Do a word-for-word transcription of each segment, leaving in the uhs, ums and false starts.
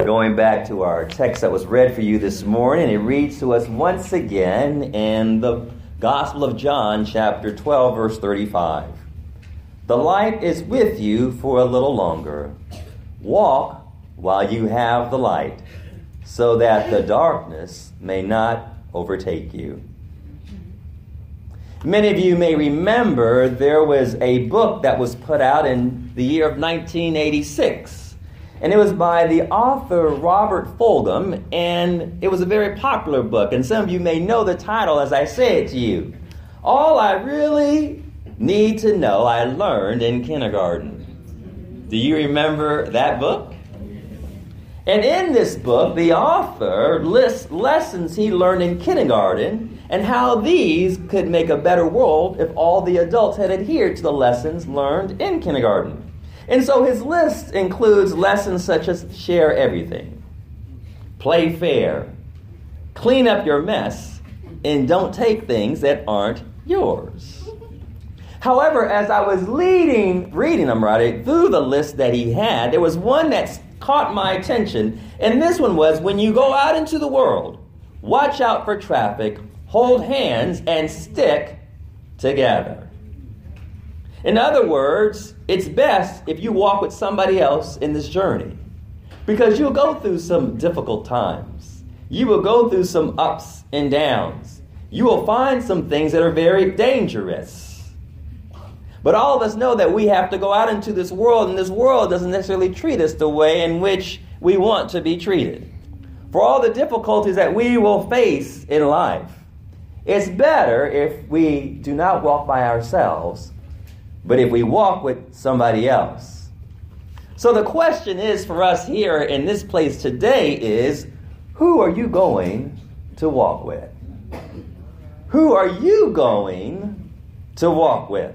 Going back to our text that was read for you this morning, it reads to us once again in the Gospel of John, chapter twelve, verse thirty-five. The light is with you for a little longer. Walk while you have the light, so that the darkness may not overtake you. Many of you may remember there was a book that was put out in the year of nineteen eighty-six. And it was by the author Robert Fulghum, and it was a very popular book. And some of you may know the title as I say it to you. All I really need to know I learned in kindergarten. Do you remember that book? And in this book, the author lists lessons he learned in kindergarten and how these could make a better world if all the adults had adhered to the lessons learned in kindergarten. And so his list includes lessons such as share everything, play fair, clean up your mess, and don't take things that aren't yours. However, as I was leading, reading them right through the list that he had, there was one that caught my attention. And this one was, when you go out into the world, watch out for traffic, hold hands, and stick together. In other words, it's best if you walk with somebody else in this journey, because you'll go through some difficult times. You will go through some ups and downs. You will find some things that are very dangerous. But all of us know that we have to go out into this world, and this world doesn't necessarily treat us the way in which we want to be treated. For all the difficulties that we will face in life, it's better if we do not walk by ourselves, but if we walk with somebody else. So the question is for us here in this place today is, who are you going to walk with? Who are you going to walk with?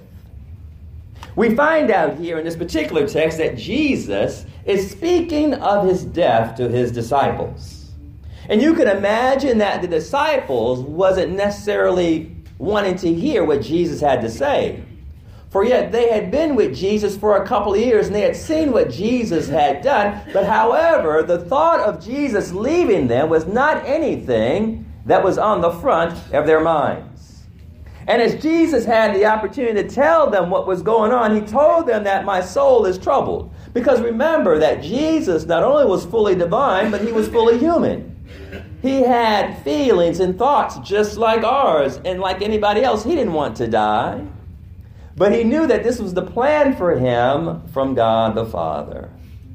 We find out here in this particular text that Jesus is speaking of his death to his disciples. And you can imagine that the disciples wasn't necessarily wanting to hear what Jesus had to say. For yet they had been with Jesus for a couple of years and they had seen what Jesus had done. But however, the thought of Jesus leaving them was not anything that was on the front of their minds. And as Jesus had the opportunity to tell them what was going on, he told them that my soul is troubled. Because remember that Jesus not only was fully divine, but he was fully human. He had feelings and thoughts just like ours, and like anybody else, he didn't want to die. But he knew that this was the plan for him from God the Father.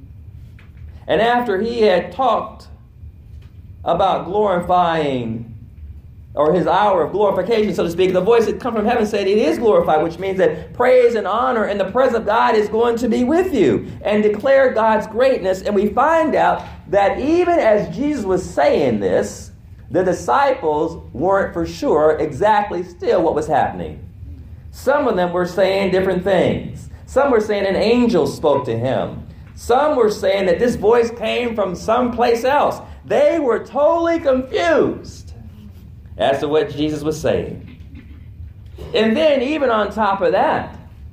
And after he had talked about glorifying, or his hour of glorification, so to speak, the voice that come from heaven said, it is glorified, which means that praise and honor and the presence of God is going to be with you, and declare God's greatness. And we find out that even as Jesus was saying this, the disciples weren't for sure exactly still what was happening. Some of them were saying different things. Some were saying an angel spoke to him. Some were saying that this voice came from someplace else. They were totally confused as to what Jesus was saying. And then even on top of that,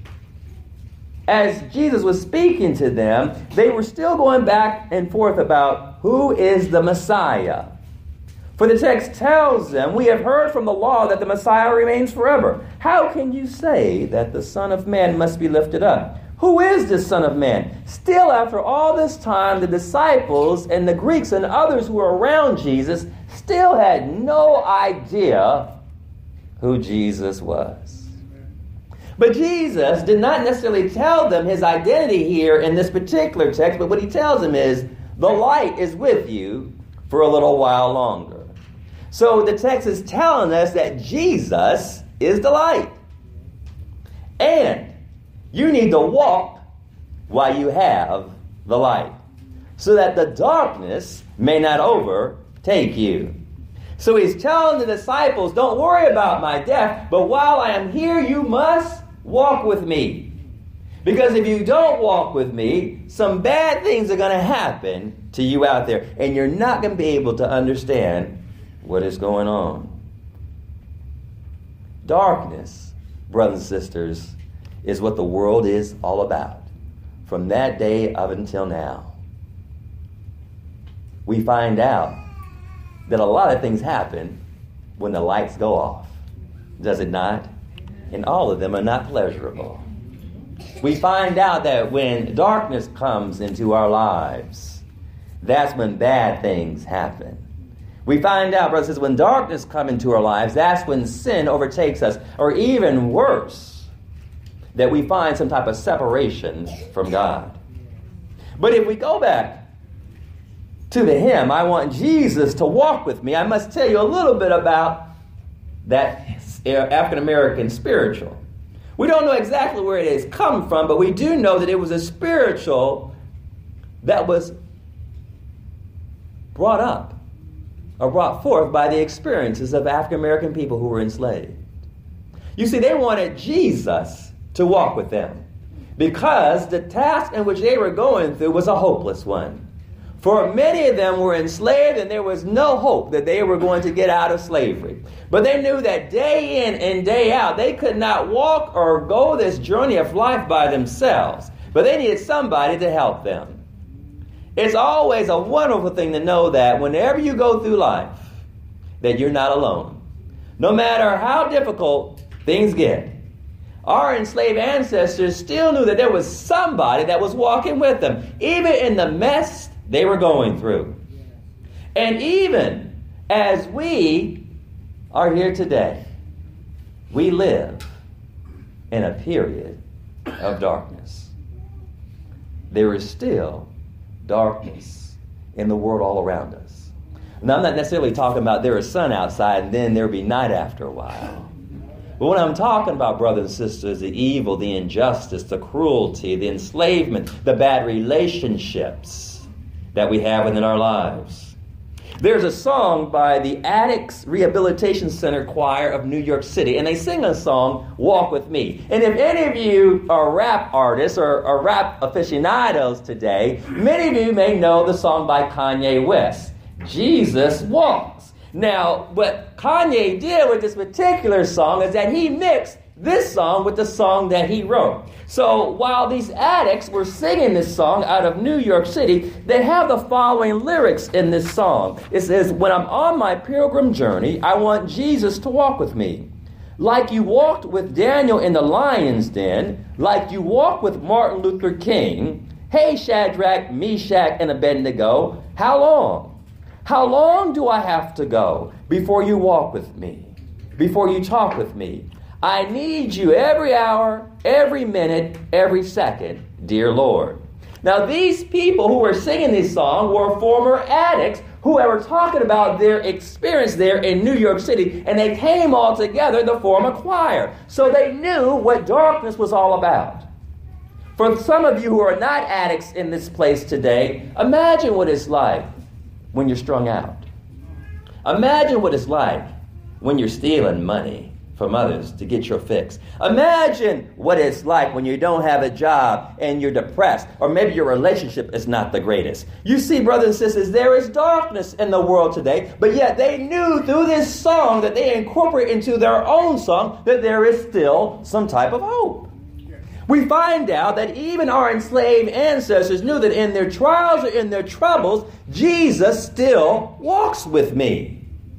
as Jesus was speaking to them, they were still going back and forth about who is the Messiah. For the text tells them, we have heard from the law that the Messiah remains forever. How can you say that the Son of Man must be lifted up? Who is this Son of Man? Still, after all this time, the disciples and the Greeks and others who were around Jesus still had no idea who Jesus was. But Jesus did not necessarily tell them his identity here in this particular text, but what he tells them is, the light is with you for a little while longer. So the text is telling us that Jesus is the light. And you need to walk while you have the light, so that the darkness may not overtake you. So he's telling the disciples, don't worry about my death, but while I am here, you must walk with me. Because if you don't walk with me, some bad things are going to happen to you out there, and you're not going to be able to understand what is going on. Darkness, brothers and sisters, is what the world is all about, from that day up until now. we find out that a lot of things happen when the lights go off. Does it not? And all of them are not pleasurable. We find out that when darkness comes into our lives, that's when bad things happen. We find out, brothers and sisters, when darkness comes into our lives, that's when sin overtakes us. Or even worse, that we find some type of separation from God. But if we go back to the hymn, I want Jesus to walk with me, I must tell you a little bit about that African-American spiritual. We don't know exactly where it has come from, but we do know that it was a spiritual that was brought up or brought forth by the experiences of African-American people who were enslaved. You see, they wanted Jesus to walk with them because the task in which they were going through was a hopeless one. For many of them were enslaved and there was no hope that they were going to get out of slavery. But they knew that day in and day out, they could not walk or go this journey of life by themselves, but they needed somebody to help them. It's always a wonderful thing to know that whenever you go through life, that you're not alone. No matter how difficult things get, our enslaved ancestors still knew that there was somebody that was walking with them, even in the mess they were going through. And even as we are here today, we live in a period of darkness. There is still darkness in the world all around us. Now, I'm not necessarily talking about there is sun outside and then there'll be night after a while. But when I'm talking about, brothers and sisters, the evil, the injustice, the cruelty, the enslavement, the bad relationships that we have within our lives. There's a song by the Addicts Rehabilitation Center Choir of New York City, and they sing a song, Walk With Me. And if any of you are rap artists or, or rap aficionados today, many of you may know the song by Kanye West, Jesus Walks. Now, what Kanye did with this particular song is that he mixed this song with the song that he wrote. So while these addicts were singing this song out of New York City, they have the following lyrics in this song. It says, when I'm on my pilgrim journey, I want Jesus to walk with me. Like you walked with Daniel in the lion's den, like you walked with Martin Luther King. Hey, Shadrach, Meshach, and Abednego, how long? How long do I have to go before you walk with me, before you talk with me? I need you every hour, every minute, every second, dear Lord. Now, these people who were singing this song were former addicts who were talking about their experience there in New York City, and they came all together to form a choir. So they knew what darkness was all about. For some of you who are not addicts in this place today, imagine what it's like when you're strung out. Imagine what it's like when you're stealing money from others to get your fix. Imagine what it's like when you don't have a job and you're depressed, or maybe your relationship is not the greatest. You see, brothers and sisters, there is darkness in the world today, but yet they knew through this song that they incorporate into their own song that there is still some type of hope. We find out that even our enslaved ancestors knew that in their trials or in their troubles, Jesus still walks with me.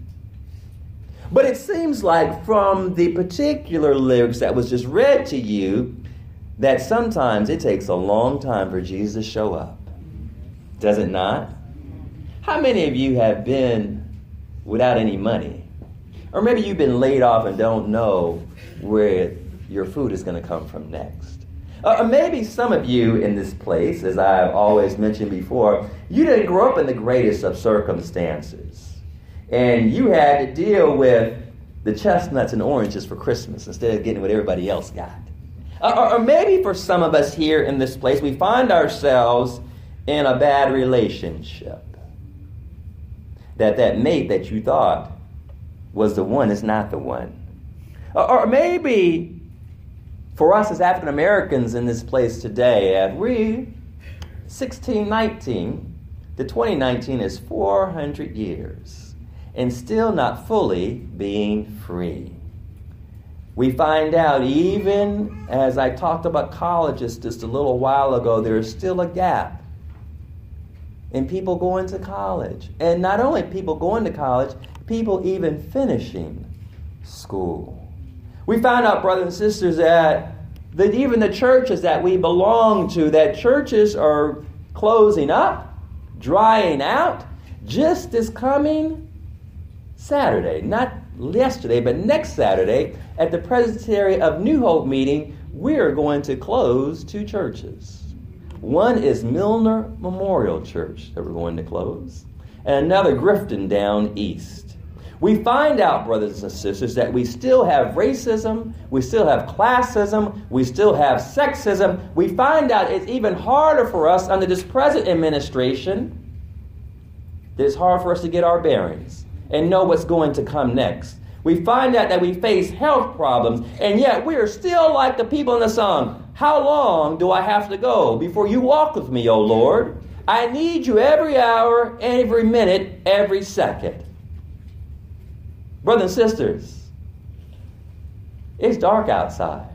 But it seems like from the particular lyrics that was just read to you, that sometimes it takes a long time for Jesus to show up. Does it not? How many of you have been without any money? Or maybe you've been laid off and don't know where your food is going to come from next. Or maybe some of you in this place, as I've always mentioned before, you didn't grow up in the greatest of circumstances. And you had to deal with the chestnuts and oranges for Christmas instead of getting what everybody else got. Or, or maybe for some of us here in this place, we find ourselves in a bad relationship. That that mate that you thought was the one is not the one. Or, or maybe for us as African Americans in this place today, as we, sixteen nineteen, the twenty nineteen is four hundred years. And still not fully being free. We find out, even as I talked about colleges just a little while ago, there is still a gap and people going to college. And not only people going to college, people even finishing school. We find out, brothers and sisters, that, that even the churches that we belong to, that churches are closing up, drying out, just this coming Saturday, not yesterday, but next Saturday, at the Presbytery of New Hope meeting, we're going to close two churches. One is Milner Memorial Church that we're going to close, and another Grifton down east. We find out, brothers and sisters, that we still have racism, we still have classism, we still have sexism. We find out it's even harder for us under this present administration. It's hard for us to get our bearings and know what's going to come next. We find out that we face health problems, and yet we are still like the people in the song. How long do I have to go before you walk with me, O Lord? I need you every hour, every minute, every second. Brothers and sisters, it's dark outside.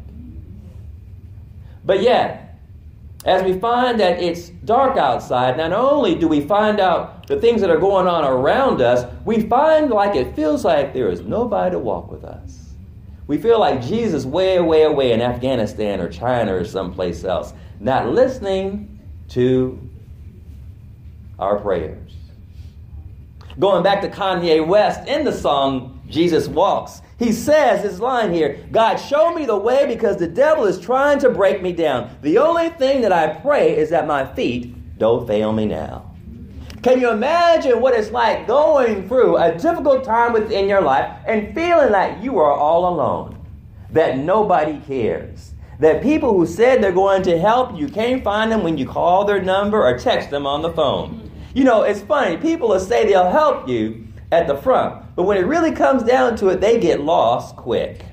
But yet, as we find that it's dark outside, not only do we find out the things that are going on around us, we find like it feels like there is nobody to walk with us. We feel like Jesus way, way away in Afghanistan or China or someplace else, not listening to our prayers. Going back to Kanye West in the song, Jesus Walks, he says this line here, God, show me the way because the devil is trying to break me down. The only thing that I pray is that my feet don't fail me now. Can you imagine what it's like going through a difficult time within your life and feeling like you are all alone, that nobody cares, that people who said they're going to help, you can't find them when you call their number or text them on the phone. You know, it's funny. People will say they'll help you at the front, but when it really comes down to it, they get lost quick.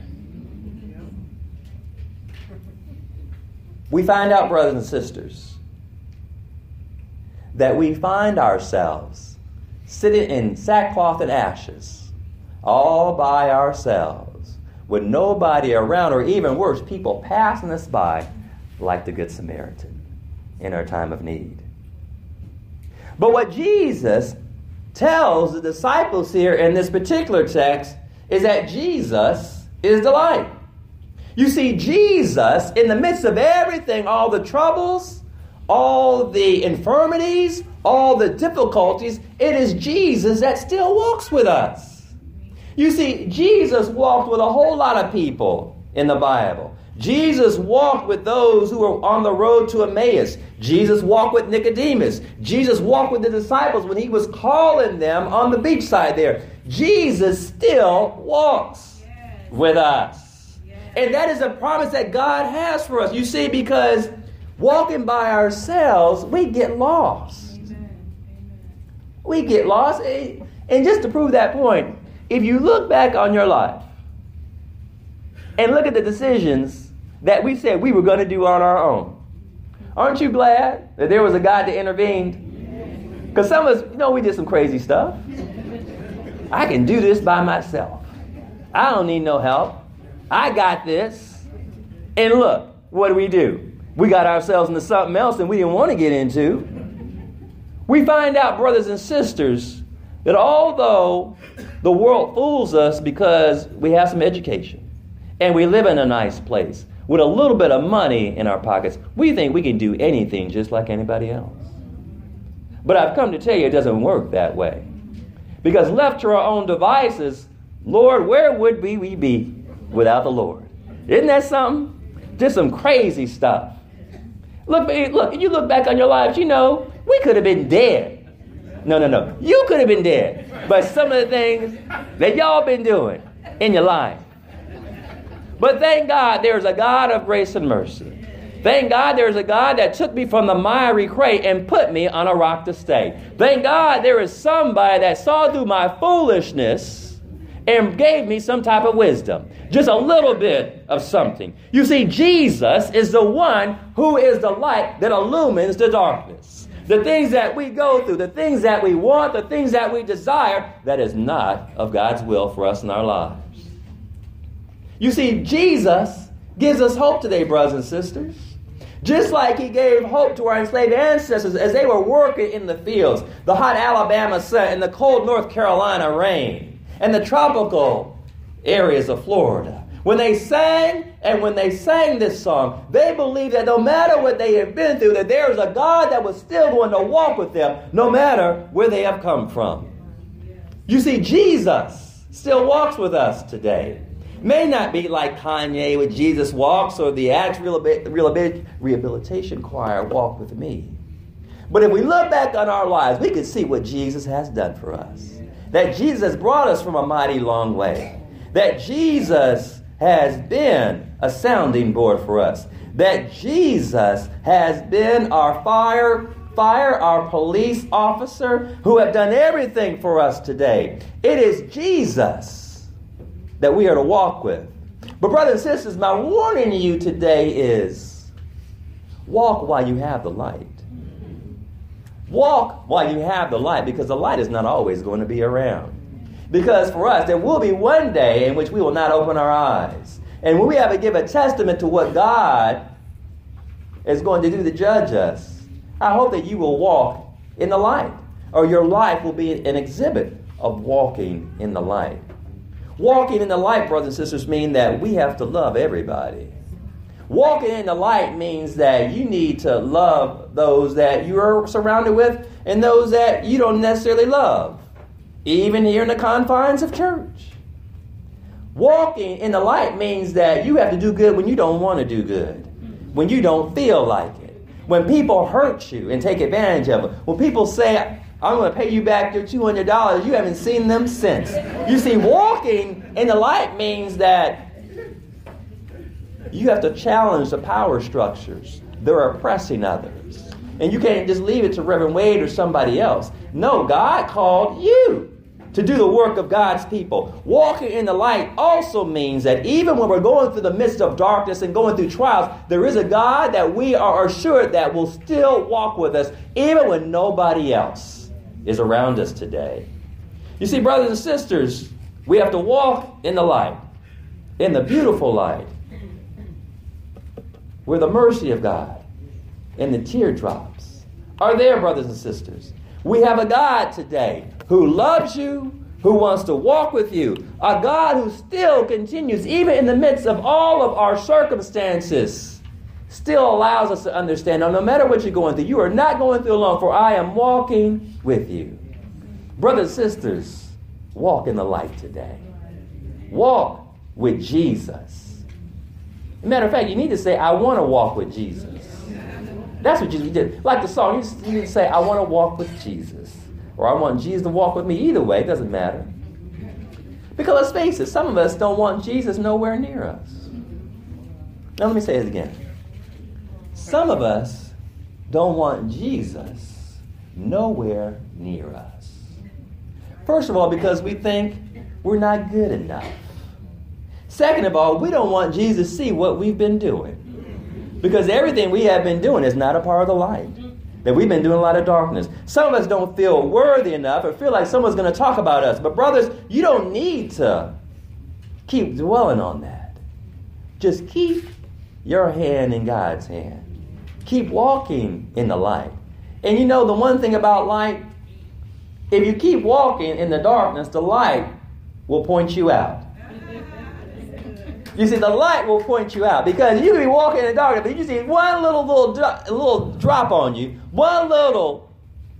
We find out, brothers and sisters, that we find ourselves sitting in sackcloth and ashes, all by ourselves, with nobody around, or even worse, people passing us by like the Good Samaritan in our time of need. But what Jesus tells the disciples here in this particular text is that Jesus is the light. You see, Jesus, in the midst of everything, all the troubles, all the infirmities, all the difficulties, it is Jesus that still walks with us. You see, Jesus walked with a whole lot of people in the Bible. Jesus walked with those who were on the road to Emmaus. Jesus walked with Nicodemus. Jesus walked with the disciples when he was calling them on the beachside there. Jesus still walks yes. with us. Yes. And that is a promise that God has for us. You see, because walking by ourselves, we get lost. Amen. We get lost. And just to prove that point, if you look back on your life and look at the decisions that we said we were going to do on our own, aren't you glad that there was a God that intervened? Because some of us, you know, we did some crazy stuff. I can do this by myself. I don't need no help. I got this. And look, what do we do? We got ourselves into something else that we didn't want to get into. We find out, brothers and sisters, that although the world fools us because we have some education and we live in a nice place with a little bit of money in our pockets, we think we can do anything just like anybody else. But I've come to tell you it doesn't work that way. Because left to our own devices, Lord, where would we, we be without the Lord? Isn't that something? Just some crazy stuff. Look, look, you look back on your lives, you know, we could have been dead. No, no, no. You could have been dead. But some of the things that y'all been doing in your life. But thank God there's a God of grace and mercy. Thank God there's a God that took me from the miry clay and put me on a rock to stay. Thank God there is somebody that saw through my foolishness and gave me some type of wisdom. Just a little bit of something. You see, Jesus is the one who is the light that illumines the darkness. The things that we go through, the things that we want, the things that we desire, that is not of God's will for us in our lives. You see, Jesus gives us hope today, brothers and sisters. Just like he gave hope to our enslaved ancestors as they were working in the fields, the hot Alabama sun and the cold North Carolina rain, and the tropical areas of Florida. When they sang, and when they sang this song, they believed that no matter what they had been through, that there was a God that was still going to walk with them, no matter where they have come from. You see, Jesus still walks with us today. May not be like Kanye with Jesus Walks or the Acts Rehabilitation Choir Walk With Me. But if we look back on our lives, we can see what Jesus has done for us. That Jesus has brought us from a mighty long way. That Jesus has been a sounding board for us. That Jesus has been our fire, fire, our police officer who have done everything for us today. It is Jesus that we are to walk with. But brothers and sisters, my warning to you today is walk while you have the light. Walk while you have the light, because the light is not always going to be around. Because for us, there will be one day in which we will not open our eyes. And when we have to give a testament to what God is going to do to judge us, I hope that you will walk in the light, or your life will be an exhibit of walking in the light. Walking in the light, brothers and sisters, means that we have to love everybody. Walking in the light means that you need to love those that you are surrounded with and those that you don't necessarily love, even here in the confines of church. Walking in the light means that you have to do good when you don't want to do good, when you don't feel like it, when people hurt you and take advantage of it, when people say, I'm going to pay you back your two hundred dollars. You haven't seen them since. You see, walking in the light means that you have to challenge the power structures that are oppressing others. And you can't just leave it to Reverend Wade or somebody else. No, God called you to do the work of God's people. Walking in the light also means that even when we're going through the midst of darkness and going through trials, there is a God that we are assured that will still walk with us even when nobody else is around us today. You see, brothers and sisters, we have to walk in the light, in the beautiful light, where the mercy of God and the teardrops are there, brothers and sisters. We have a God today who loves you, who wants to walk with you, a God who still continues, even in the midst of all of our circumstances, still allows us to understand, no, no matter what you're going through, you are not going through alone, for I am walking with you. Brothers and sisters, walk in the light today. Walk with Jesus. As a matter of fact, you need to say, I want to walk with Jesus. That's what Jesus did. Like the song, you need to say, I want to walk with Jesus. Or I want Jesus to walk with me. Either way, it doesn't matter. Because let's face it, some of us don't want Jesus nowhere near us. Now let me say this again. Some of us don't want Jesus nowhere near us. First of all, because we think we're not good enough. Second of all, we don't want Jesus to see what we've been doing. Because everything we have been doing is not a part of the light. That we've been doing a lot of darkness. Some of us don't feel worthy enough or feel like someone's going to talk about us. But brothers, you don't need to keep dwelling on that. Just keep your hand in God's hand. Keep walking in the light. And you know the one thing about light, if you keep walking in the darkness, the light will point you out. You see, the light will point you out, because you can be walking in the darkness, but you see one little little dro- little drop on you, one little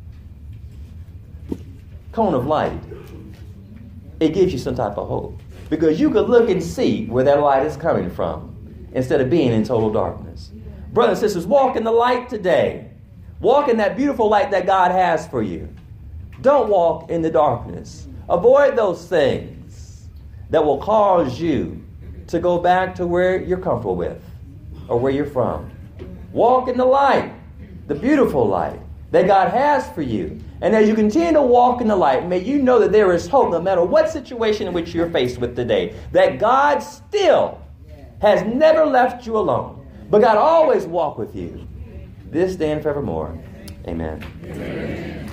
cone of light. It gives you some type of hope, because you could look and see where that light is coming from instead of being in total darkness. Brothers and sisters, walk in the light today. Walk in that beautiful light that God has for you. Don't walk in the darkness. Avoid those things that will cause you to go back to where you're comfortable with or where you're from. Walk in the light, the beautiful light that God has for you. And as you continue to walk in the light, may you know that there is hope no matter what situation in which you're faced with today. That God still has never left you alone. But God always walk with you this day and forevermore. Amen. Amen.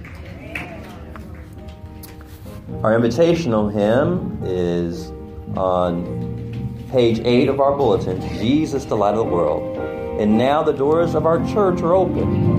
Our invitational hymn is on page eight of our bulletin, Jesus, the Light of the World. And now the doors of our church are open.